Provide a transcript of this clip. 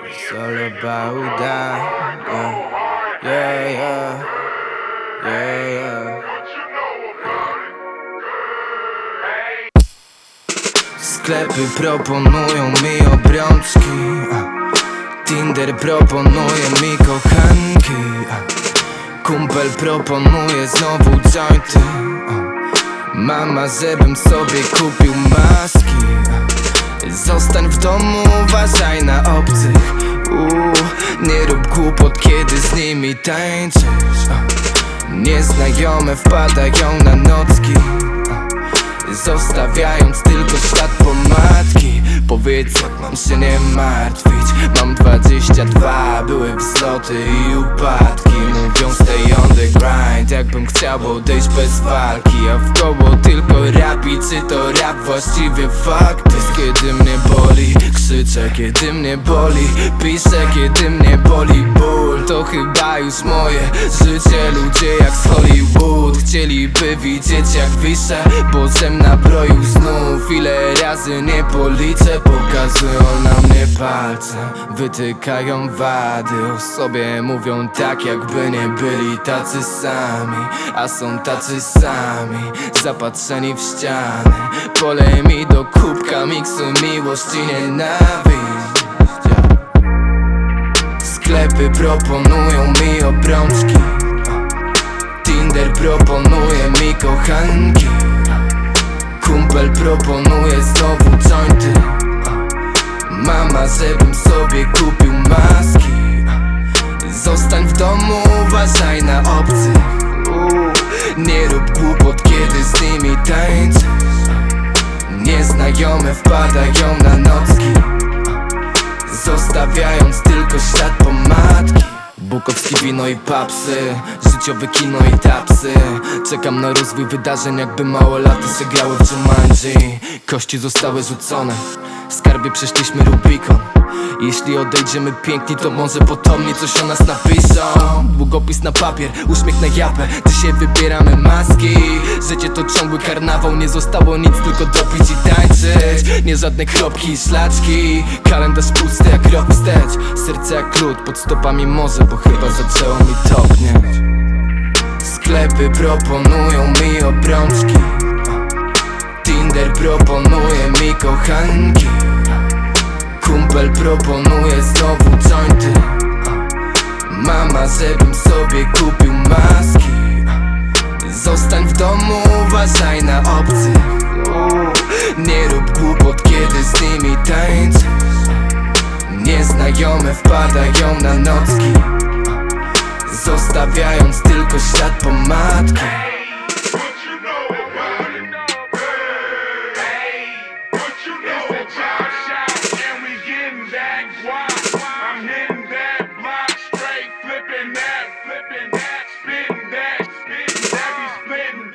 It's all about that. Yeah, yeah, yeah, yeah. Sklepy proponują mi obrączki, Tinder proponuje mi kochanki, kumpel proponuje znowu jointy, mama, żebym sobie kupił maski. Zostań w domu, uważaj na obcych. Nie rób głupot, kiedy z nimi tańczysz. Nieznajome wpadają na nocki, zostawiając tylko ślad pomadki. Powiedz, jak mam się nie martwić. Mam 22, były wzloty i upadki. Mówią stay on the grind, jakbym chciał odejść bez walki. A w koło tylko rap i czy to rap właściwie fakt jest. Kiedy mnie boli, krzyczę, kiedy mnie boli, piszę, kiedy mnie boli ból. To chyba już moje życie, ludzie jak z Hollywood chcieliby widzieć, jak wiszę, bo żem nabroił znów. Ile razy nie policzę, pokazują na mnie palcem, wytykają wady o sobie, mówią tak, jakby nie byli tacy sami, a są tacy sami, zapatrzeni w ściany. Polej mi do kubka miksu miłość i nienawiść. Sklepy proponują mi obrączki, Tinder proponuje mi kochanki, kumpel proponuje znowu jointy, mama, żebym sobie kupił maski. Zostań w domu, uważaj na obcych. Nie rób głupot, kiedy z nimi tańczysz. Nieznajome wpadają na nocki, zostawiając tylko ślad pomadki. Bukowski wino i papsy, życiowe kino i tapsy. Czekam na rozwój wydarzeń, jakby małolaty se grały w Jumanji. Kości zostały rzucone, w skarbie przeszliśmy Rubikon. Jeśli odejdziemy piękni, to może potomni coś o nas napiszą. Długopis na papier, uśmiech na japę. Dzisiaj wybieramy maski. Życie to ciągły karnawał, nie zostało nic, tylko dopić i tańczyć. Nie żadne kropki i szlaczki, kalendarz pusty jak rok wstecz. Serce jak lód, pod stopami morze, bo chyba zaczęło mi topnieć. Sklepy proponują mi obrączki, Tinder proponuje mi kochanki, kumpel proponuje znowu jointy, mama, żebym sobie kupił maski. Zostań w domu, uważaj na obcych. Nie rób głupot, kiedy z nimi tańczysz. Nieznajome wpadają na nocki, zostawiając tylko ślad pomadki. I'm hitting